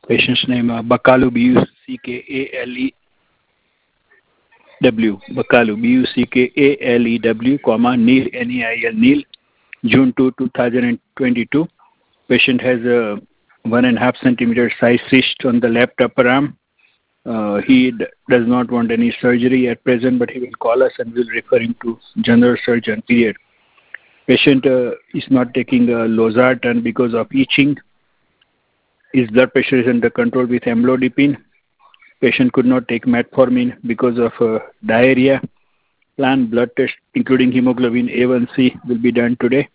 Patient's name Bakalu, Bakalu, Buckalew, comma, Neil, Neil, Neil, June 2, 2022. Patient has a 1.5 centimeter size cyst on the left upper arm. He does not want any surgery at present, but he will call us and we'll refer him to general surgeon, period. Patient is not taking losartan because of itching. His blood pressure is under control with amlodipine. Patient could not take metformin because of diarrhea. Planned blood test, including hemoglobin A1C, will be done today.